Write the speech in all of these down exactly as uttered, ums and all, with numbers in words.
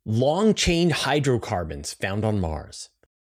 Long-chain hydrocarbons found on Mars.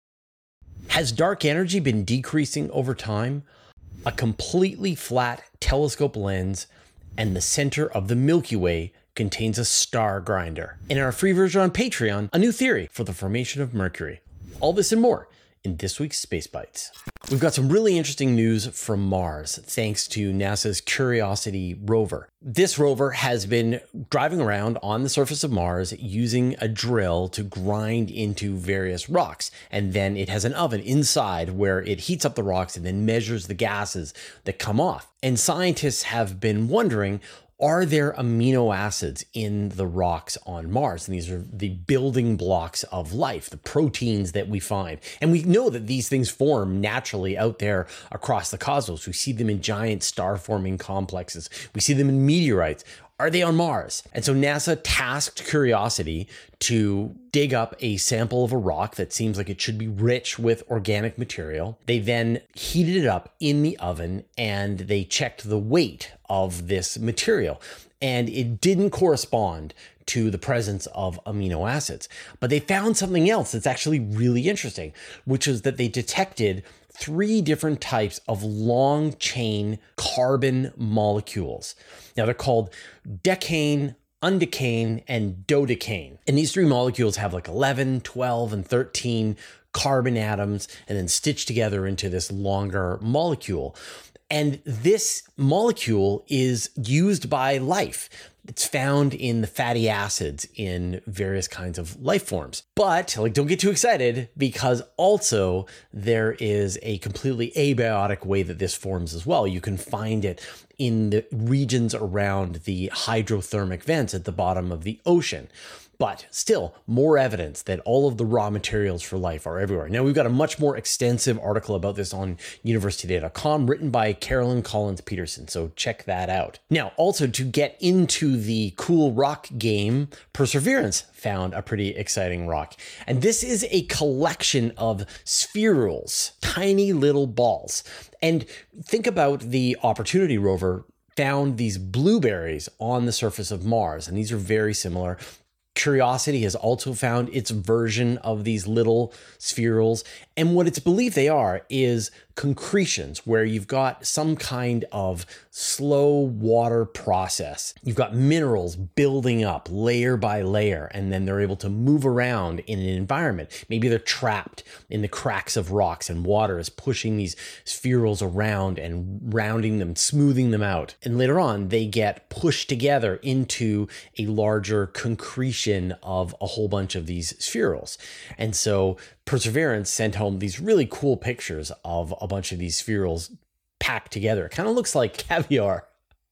Has dark energy been decreasing over time? A completely flat telescope lens and the center of the Milky Way contains a star grinder. In our free version on Patreon, a new theory for the formation of Mercury. All this and more in this week's Space Bites. We've got some really interesting news from Mars, thanks to NASA's Curiosity rover. This rover has been driving around on the surface of Mars using a drill to grind into various rocks. And then it has an oven inside where it heats up the rocks and then measures the gases that come off. And scientists have been wondering, are there amino acids in the rocks on Mars? And these are the building blocks of life, the proteins that we find. And we know that these things form naturally out there across the cosmos. We see them in giant star-forming complexes. We see them in meteorites. Are they on Mars? And so NASA tasked Curiosity to dig up a sample of a rock that seems like it should be rich with organic material. They then heated it up in the oven and they checked the weight of this material. And it didn't correspond to the presence of amino acids. But they found something else that's actually really interesting, which is that they detected three different types of long chain carbon molecules. Now they're called decane, undecane, and dodecane. And these three molecules have like eleven, twelve, and thirteen carbon atoms and then stitched together into this longer molecule. And this molecule is used by life. It's found in the fatty acids in various kinds of life forms. But like, don't get too excited, because also there is a completely abiotic way that this forms as well. You can find it in the regions around the hydrothermic vents at the bottom of the ocean. But still, more evidence that all of the raw materials for life are everywhere. Now, we've got a much more extensive article about this on universe today dot com, written by Carolyn Collins Peterson, so check that out. Now, also to get into the cool rock game, Perseverance found a pretty exciting rock. And this is a collection of spherules, tiny little balls. And think about the Opportunity rover found these blueberries on the surface of Mars, and these are very similar. Curiosity has also found its version of these little spherules. And what it's believed they are is concretions, where you've got some kind of slow water process. You've got minerals building up layer by layer, and then they're able to move around in an environment. Maybe they're trapped in the cracks of rocks and water is pushing these spherules around and rounding them, smoothing them out. And later on, they get pushed together into a larger concretion of a whole bunch of these spherules. And so Perseverance sent home these really cool pictures of a bunch of these spherules packed together. It kind of looks like caviar.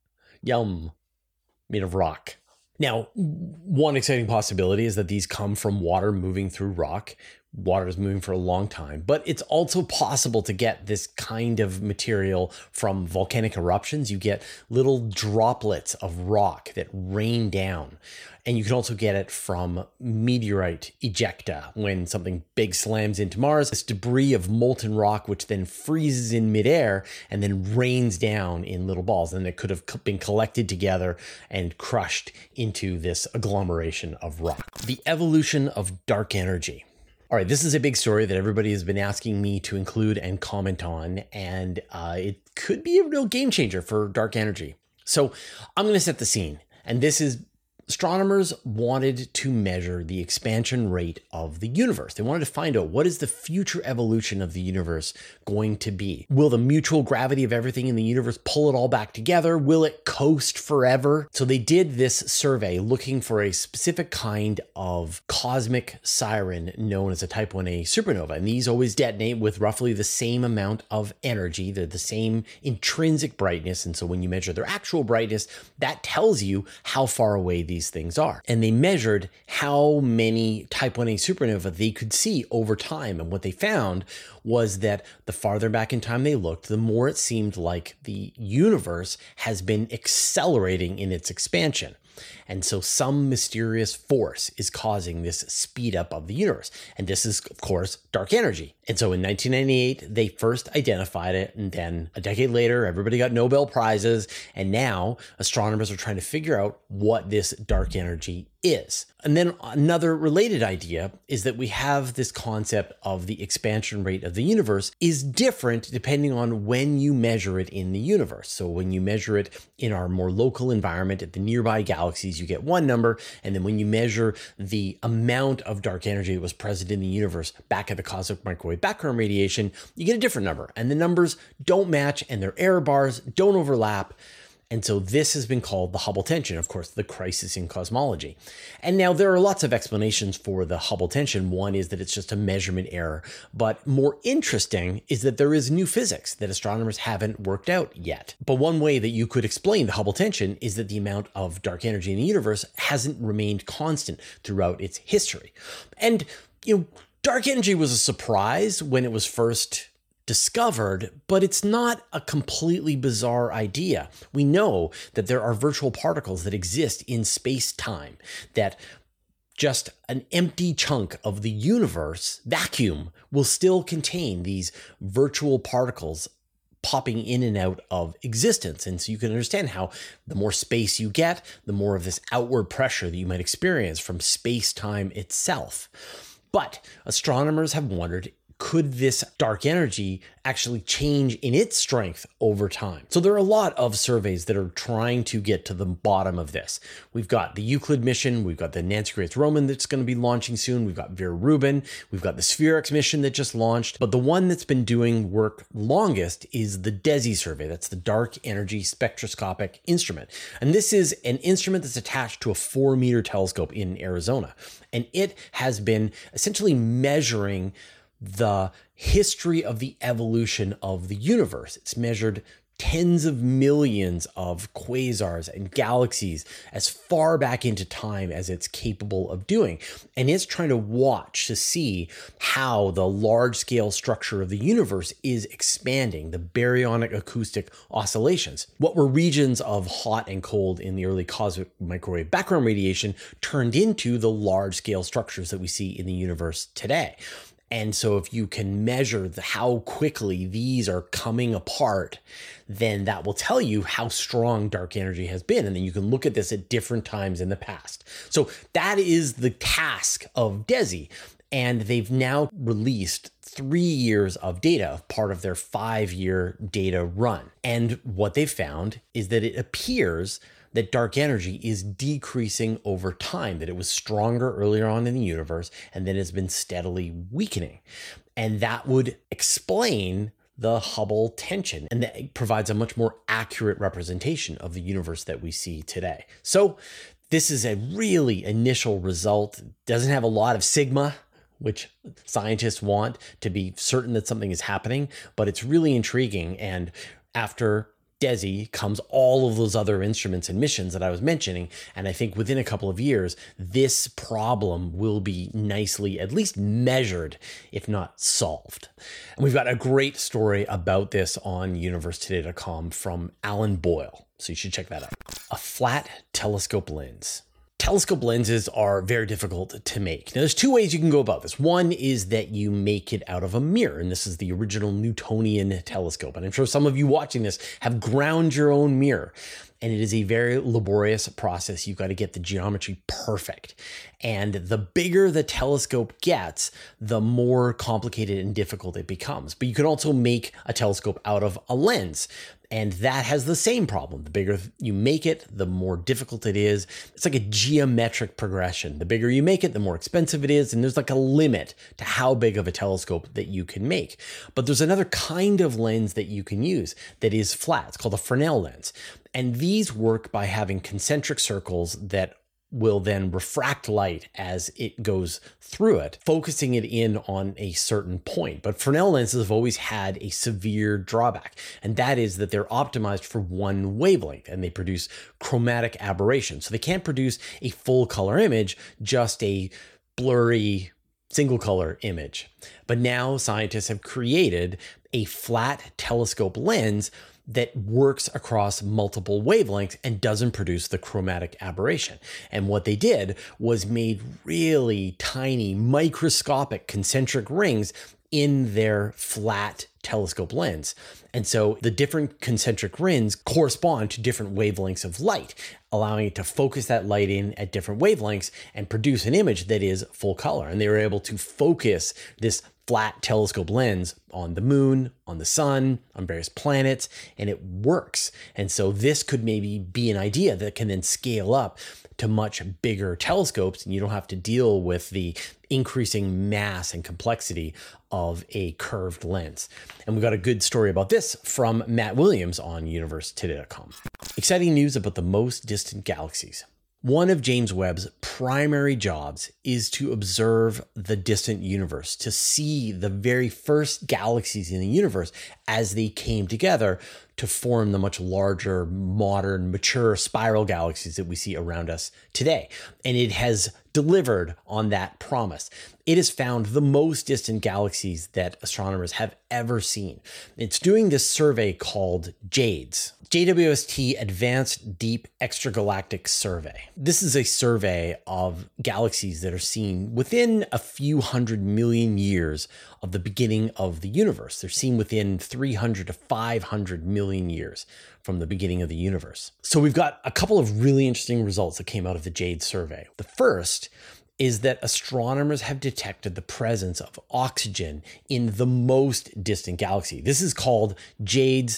Yum. Made of rock. Now, one exciting possibility is that these come from water moving through rock. Water is moving for a long time, but it's also possible to get this kind of material from volcanic eruptions. You get little droplets of rock that rain down. And you can also get it from meteorite ejecta. When something big slams into Mars, this debris of molten rock, which then freezes in midair and then rains down in little balls. And it could have been collected together and crushed into this agglomeration of rock. The evolution of dark energy. All right, this is a big story that everybody has been asking me to include and comment on, and uh, it could be a real game changer for dark energy. So I'm going to set the scene, and this is astronomers wanted to measure the expansion rate of the universe. They wanted to find out, what is the future evolution of the universe going to be? Will the mutual gravity of everything in the universe pull it all back together? Will it coast forever? So they did this survey looking for a specific kind of cosmic siren known as a Type one A supernova. And these always detonate with roughly the same amount of energy. They're the same intrinsic brightness. And so when you measure their actual brightness, that tells you how far away these these things are. And they measured how many Type one A supernova they could see over time. And what they found was that the farther back in time they looked, the more it seemed like the universe has been accelerating in its expansion. And so some mysterious force is causing this speed up of the universe. And this is, of course, dark energy. And so in nineteen ninety-eight, they first identified it. And then a decade later, everybody got Nobel Prizes. And now astronomers are trying to figure out what this dark energy is. And then another related idea is that we have this concept of the expansion rate of the universe is different depending on when you measure it in the universe. So when you measure it in our more local environment at the nearby galaxies, you get one number. And then when you measure the amount of dark energy that was present in the universe back at the cosmic microwave background radiation, you get a different number. And the numbers don't match and their error bars don't overlap. And so this has been called the Hubble tension, of course, the crisis in cosmology. And now there are lots of explanations for the Hubble tension. One is that it's just a measurement error. But more interesting is that there is new physics that astronomers haven't worked out yet. But one way that you could explain the Hubble tension is that the amount of dark energy in the universe hasn't remained constant throughout its history. And, you know, dark energy was a surprise when it was first discovered, but it's not a completely bizarre idea. We know that there are virtual particles that exist in space-time, that just an empty chunk of the universe, vacuum, will still contain these virtual particles popping in and out of existence. And so you can understand how the more space you get, the more of this outward pressure that you might experience from space-time itself. But astronomers have wondered, could this dark energy actually change in its strength over time? So there are a lot of surveys that are trying to get to the bottom of this. We've got the Euclid mission, we've got the Nancy Grace Roman that's going to be launching soon, we've got Vera Rubin, we've got the SphereX mission that just launched, but the one that's been doing work longest is the DESI survey. That's the Dark Energy Spectroscopic Instrument. And this is an instrument that's attached to a four meter telescope in Arizona. And it has been essentially measuring the history of the evolution of the universe. It's measured tens of millions of quasars and galaxies as far back into time as it's capable of doing. And it's trying to watch to see how the large-scale structure of the universe is expanding, the baryonic acoustic oscillations. What were regions of hot and cold in the early cosmic microwave background radiation turned into the large-scale structures that we see in the universe today. And so if you can measure the, how quickly these are coming apart, then that will tell you how strong dark energy has been. And then you can look at this at different times in the past. So that is the task of DESI. And they've now released three years of data, part of their five-year data run. And what they found is that it appears that dark energy is decreasing over time, that it was stronger earlier on in the universe and then has been steadily weakening. And that would explain the Hubble tension, and that provides a much more accurate representation of the universe that we see today. So this is a really initial result. It doesn't have a lot of sigma, which scientists want to be certain that something is happening, but it's really intriguing. And after DESI comes all of those other instruments and missions that I was mentioning. And I think within a couple of years, this problem will be nicely at least measured, if not solved. And we've got a great story about this on universe today dot com from Alan Boyle. So you should check that out. A flat telescope lens. Telescope lenses are very difficult to make. Now, there's two ways you can go about this. One is that you make it out of a mirror, and this is the original Newtonian telescope. And I'm sure some of you watching this have ground your own mirror. And it is a very laborious process. You've got to get the geometry perfect. And the bigger the telescope gets, the more complicated and difficult it becomes. But you can also make a telescope out of a lens. And that has the same problem. The bigger you make it, the more difficult it is. It's like a geometric progression. The bigger you make it, the more expensive it is. And there's like a limit to how big of a telescope that you can make. But there's another kind of lens that you can use that is flat. It's called a Fresnel lens. And these work by having concentric circles that will then refract light as it goes through it, focusing it in on a certain point. But Fresnel lenses have always had a severe drawback, and that is that they're optimized for one wavelength and they produce chromatic aberration. So they can't produce a full color image, just a blurry single color image. But now scientists have created a flat telescope lens that works across multiple wavelengths and doesn't produce the chromatic aberration. And what they did was made really tiny microscopic concentric rings in their flat telescope lens. And so the different concentric rings correspond to different wavelengths of light, allowing it to focus that light in at different wavelengths and produce an image that is full color. And they were able to focus this flat telescope lens on the moon, on the sun, on various planets, and it works. And so this could maybe be an idea that can then scale up to much bigger telescopes, and you don't have to deal with the increasing mass and complexity of a curved lens. And we've got a good story about this from Matt Williams on universe today dot com. Exciting news about the most distant galaxies. One of James Webb's primary jobs is to observe the distant universe, to see the very first galaxies in the universe as they came together to form the much larger, modern, mature spiral galaxies that we see around us today. And it has delivered on that promise. It has found the most distant galaxies that astronomers have ever seen. It's doing this survey called JADES. J W S T Advanced Deep Extragalactic Survey. This is a survey of galaxies that are seen within a few hundred million years of the beginning of the universe. They're seen within three hundred to five hundred million years from the beginning of the universe. So we've got a couple of really interesting results that came out of the JADES survey. The first is that astronomers have detected the presence of oxygen in the most distant galaxy. This is called JADES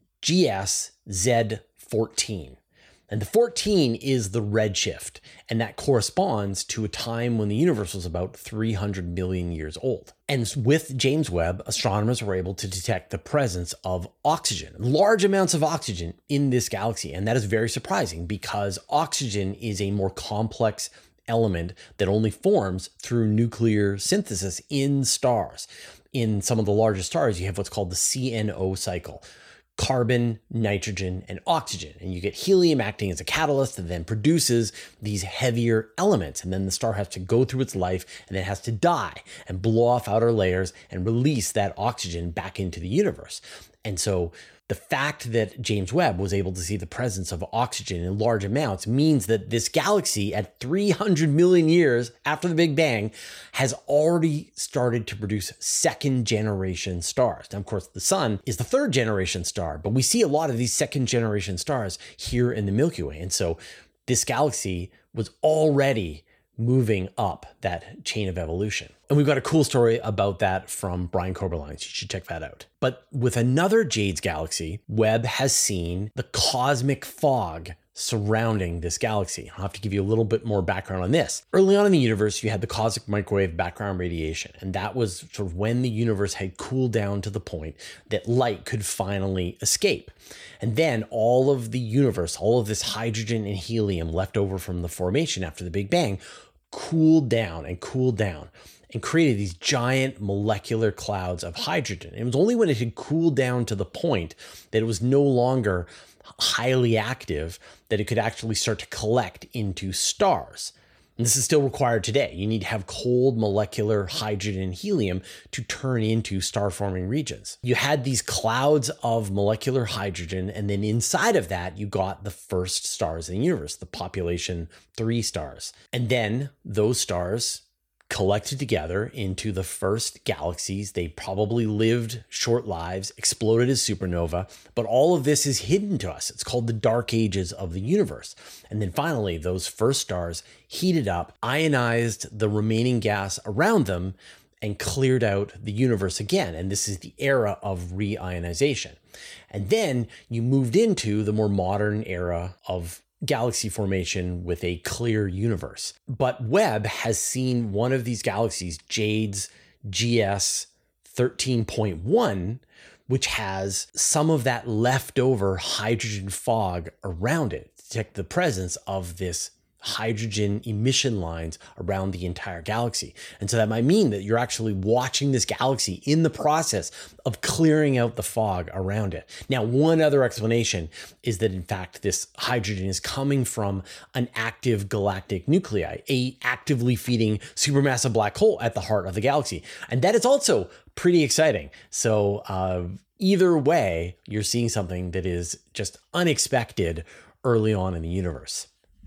G S Z fourteen. And the fourteen is the redshift, and that corresponds to a time when the universe was about three hundred million years old. And with James Webb, astronomers were able to detect the presence of oxygen, large amounts of oxygen in this galaxy. And that is very surprising because oxygen is a more complex element that only forms through nuclear synthesis in stars. In some of the largest stars, you have what's called the C N O cycle. Carbon, nitrogen, and oxygen. And you get helium acting as a catalyst that then produces these heavier elements. And then the star has to go through its life and then has to die and blow off outer layers and release that oxygen back into the universe. And so the fact that James Webb was able to see the presence of oxygen in large amounts means that this galaxy at three hundred million years after the Big Bang has already started to produce second generation stars. Now, of course, the sun is the third generation star, but we see a lot of these second generation stars here in the Milky Way. And so this galaxy was already moving up that chain of evolution. And we've got a cool story about that from Brian Koberlein, so you should check that out. But with another JADES galaxy, Webb has seen the cosmic fog surrounding this galaxy. I'll have to give you a little bit more background on this. Early on in the universe, you had the cosmic microwave background radiation, and that was sort of when the universe had cooled down to the point that light could finally escape. And then all of the universe, all of this hydrogen and helium left over from the formation after the Big Bang, cooled down and cooled down and created these giant molecular clouds of hydrogen. And it was only when it had cooled down to the point that it was no longer highly active that it could actually start to collect into stars. And this is still required today. You need to have cold molecular hydrogen and helium to turn into star-forming regions. You had these clouds of molecular hydrogen, and then inside of that, you got the first stars in the universe, the population three stars. And then those stars collected together into the first galaxies. They probably lived short lives, exploded as supernova, but all of this is hidden to us. It's called the dark ages of the universe. And then finally, those first stars heated up, ionized the remaining gas around them, and cleared out the universe again. And this is the era of reionization. And then you moved into the more modern era of galaxy formation with a clear universe. But Webb has seen one of these galaxies, JADES G S thirteen point one, which has some of that leftover hydrogen fog around it, to detect the presence of this hydrogen emission lines around the entire galaxy. And so that might mean that you're actually watching this galaxy in the process of clearing out the fog around it. Now, one other explanation is that in fact, this hydrogen is coming from an active galactic nuclei, a actively feeding supermassive black hole at the heart of the galaxy. And that is also pretty exciting. So uh, either way, you're seeing something that is just unexpected early on in the universe.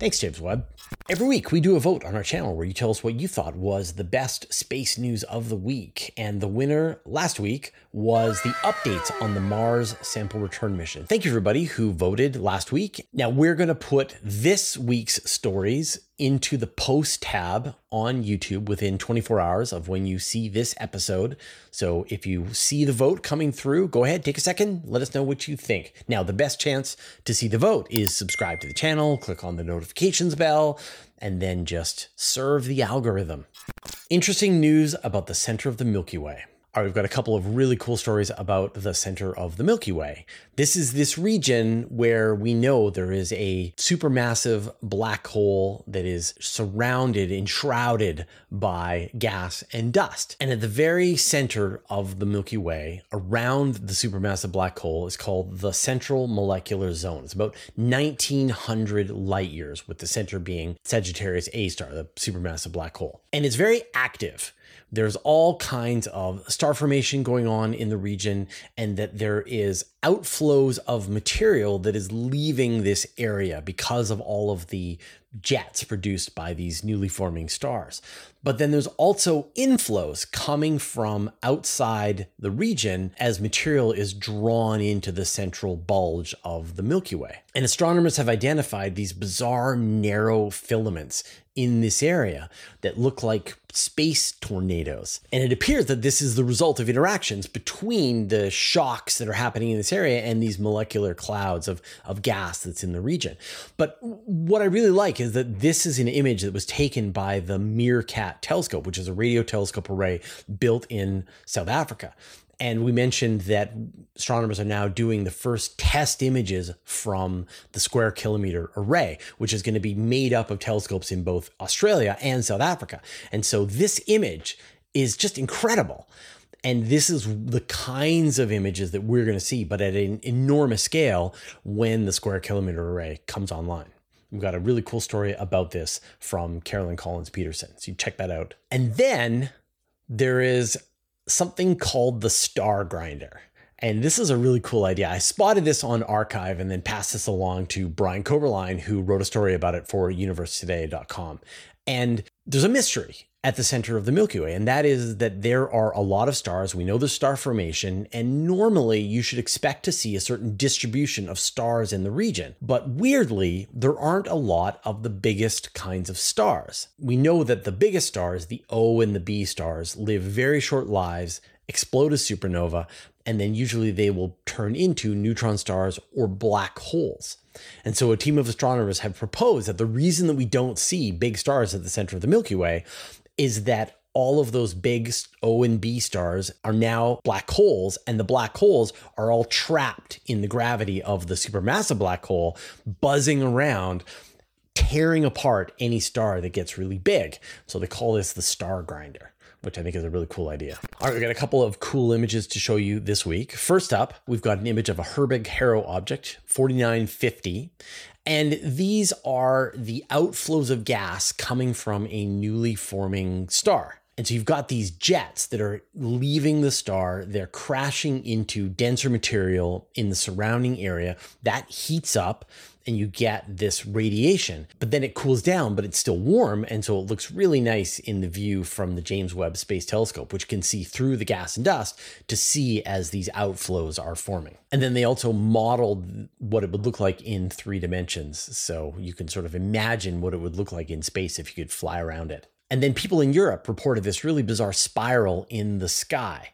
Thanks, James Webb. Every week, we do a vote on our channel where you tell us what you thought was the best space news of the week. And the winner last week was the updates on the Mars sample return mission. Thank you, everybody who voted last week. Now, we're going to put this week's stories into the post tab on YouTube within twenty-four hours of when you see this episode. So if you see the vote coming through, go ahead, take a second, let us know what you think. Now, the best chance to see the vote is subscribe to the channel, click on the notifications bell, and then just serve the algorithm. Interesting news about the center of the Milky Way. All right, we've got a couple of really cool stories about the center of the Milky Way. This is this region where we know there is a supermassive black hole that is surrounded, enshrouded by gas and dust. And at the very center of the Milky Way, around the supermassive black hole, is called the Central Molecular Zone. It's about nineteen hundred light years, with the center being Sagittarius A star, the supermassive black hole. And it's very active. There's all kinds of star formation going on in the region, and that there is outflows of material that is leaving this area because of all of the jets produced by these newly forming stars. But then there's also inflows coming from outside the region as material is drawn into the central bulge of the Milky Way. And astronomers have identified these bizarre narrow filaments in this area that look like space tornadoes. And it appears that this is the result of interactions between the shocks that are happening in this area and these molecular clouds of, of gas that's in the region. But what I really like is that this is an image that was taken by the Meerkat telescope, which is a radio telescope array built in South Africa. And we mentioned that astronomers are now doing the first test images from the Square Kilometre Array, which is going to be made up of telescopes in both Australia and South Africa. And so this image is just incredible. And this is the kinds of images that we're going to see, but at an enormous scale when the Square Kilometre Array comes online. We've got a really cool story about this from Carolyn Collins Peterson. So you check that out. And then there is something called the Star Grinder. And this is a really cool idea. I spotted this on Archive and then passed this along to Brian Koberlein, who wrote a story about it for universe today dot com. And there's a mystery at the center of the Milky Way, and that is that there are a lot of stars. We know there's star formation, and normally you should expect to see a certain distribution of stars in the region. But weirdly, there aren't a lot of the biggest kinds of stars. We know that the biggest stars, the O and the B stars, live very short lives, explode as supernova, and then usually they will turn into neutron stars or black holes. And so a team of astronomers have proposed that the reason that we don't see big stars at the center of the Milky Way is that all of those big O and B stars are now black holes, and the black holes are all trapped in the gravity of the supermassive black hole, buzzing around, tearing apart any star that gets really big. So they call this the Star Grinder, which I think is a really cool idea. All right, we've got a couple of cool images to show you this week. First up, we've got an image of a Herbig-Haro object, forty-nine fifty. And these are the outflows of gas coming from a newly forming star. And so you've got these jets that are leaving the star. They're crashing into denser material in the surrounding area. That heats up and you get this radiation, but then it cools down, but it's still warm. And so it looks really nice in the view from the James Webb Space Telescope, which can see through the gas and dust to see as these outflows are forming. And then they also modeled what it would look like in three dimensions. So you can sort of imagine what it would look like in space if you could fly around it. And then people in Europe reported this really bizarre spiral in the sky.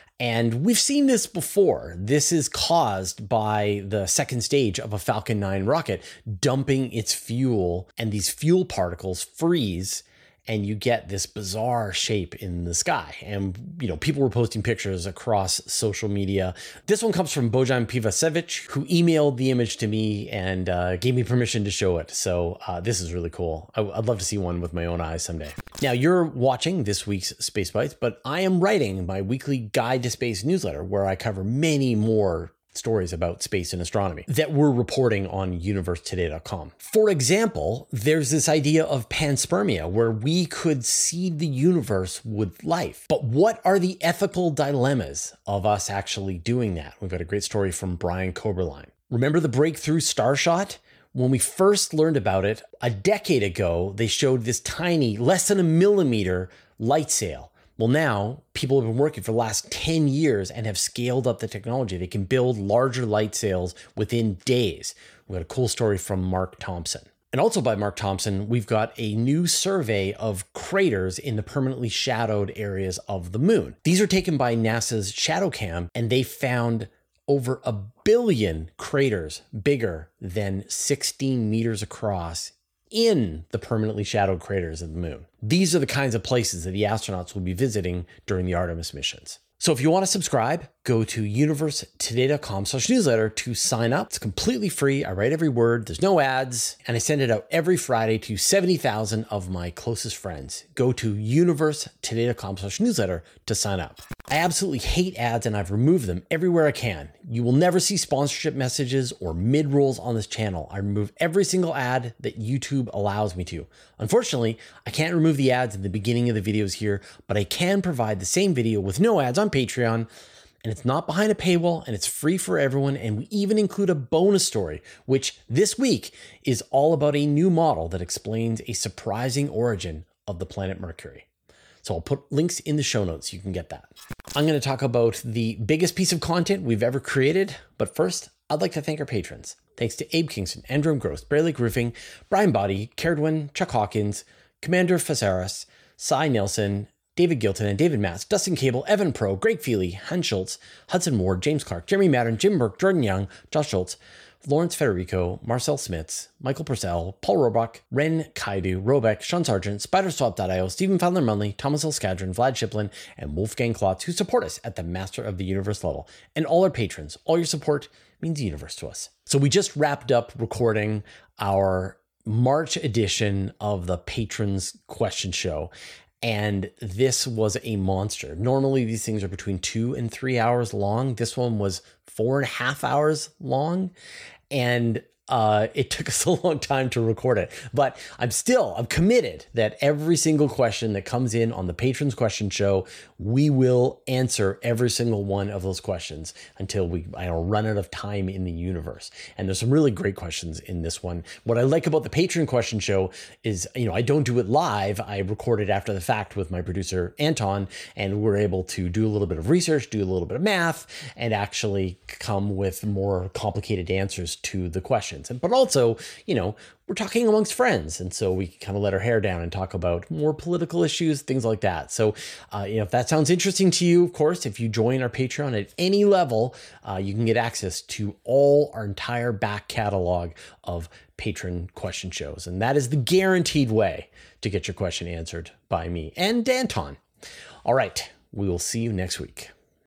And we've seen this before. This is caused by the second stage of a Falcon nine rocket dumping its fuel, and these fuel particles freeze, and you get this bizarre shape in the sky. And, you know, people were posting pictures across social media. This one comes from Bojan Pivasevic, who emailed the image to me and uh, gave me permission to show it. So uh, this is really cool. I- I'd love to see one with my own eyes someday. Now, you're watching this week's Space Bites, but I am writing my weekly Guide to Space newsletter, where I cover many more stories about space and astronomy that we're reporting on universe today dot com. For example, there's this idea of panspermia, where we could seed the universe with life. But what are the ethical dilemmas of us actually doing that? We've got a great story from Brian Koberlein. Remember the breakthrough star shot? When we first learned about it a decade ago, they showed this tiny, less than a millimeter light sail. Well, now people have been working for the last ten years and have scaled up the technology. They can build larger light sails within days. We got a cool story from Mark Thompson. And also by Mark Thompson, we've got a new survey of craters in the permanently shadowed areas of the moon. These are taken by NASA's ShadowCam, and they found over a billion craters bigger than sixteen meters across in the permanently shadowed craters of the moon. These are the kinds of places that the astronauts will be visiting during the Artemis missions. So if you want to subscribe, go to universe today dot com slash newsletter to sign up. It's completely free. I write every word. There's no ads. And I send it out every Friday to seventy thousand of my closest friends. Go to universe today dot com slash newsletter to sign up. I absolutely hate ads and I've removed them everywhere I can. You will never see sponsorship messages or mid-rolls on this channel. I remove every single ad that YouTube allows me to. Unfortunately, I can't remove the ads in the beginning of the videos here, but I can provide the same video with no ads on Patreon, and it's not behind a paywall and it's free for everyone. And we even include a bonus story, which this week is all about a new model that explains a surprising origin of the planet Mercury. So I'll put links in the show notes. You can get that. I'm going to talk about the biggest piece of content we've ever created. But first, I'd like to thank our patrons. Thanks to Abe Kingston, Andrew Gross, Bear Lake Roofing, Brian Body, Caradwin, Chuck Hawkins, Commander Fasaris, Cy Nelson, David Gilton and David Matz, Dustin Cable, Evan Pro, Greg Feely, Hans Schultz, Hudson Ward, James Clark, Jeremy Maddern, Jim Burke, Jordan Young, Josh Schultz, Lawrence Federico, Marcel Smits, Michael Purcell, Paul Roebuck, Ren Kaidu, Robeck, Sean Sargent, Spiderswap dot i o, Stephen Fowler Munley, Thomas L. Skadron, Vlad Shiplin, and Wolfgang Klotz, who support us at the Master of the Universe level. And all our patrons, all your support means the universe to us. So we just wrapped up recording our March edition of the Patrons Question Show. And this was a monster. Normally these things are between two and three hours long. This one was four and a half hours long. And uh, it took us a long time to record it, but I'm still, I'm committed that every single question that comes in on the Patrons Question Show, we will answer every single one of those questions until we I don't know, run out of time in the universe. And there's some really great questions in this one. What I like about the Patron Question Show is, you know, I don't do it live. I record it after the fact with my producer, Anton, and we're able to do a little bit of research, do a little bit of math, and actually come with more complicated answers to the questions. But also, you know, we're talking amongst friends. And so we kind of let our hair down and talk about more political issues, things like that. So, uh, you know, if that sounds interesting to you, of course, if you join our Patreon at any level, uh, you can get access to all our entire back catalog of patron question shows. And that is the guaranteed way to get your question answered by me and Anton. All right, we will see you next week.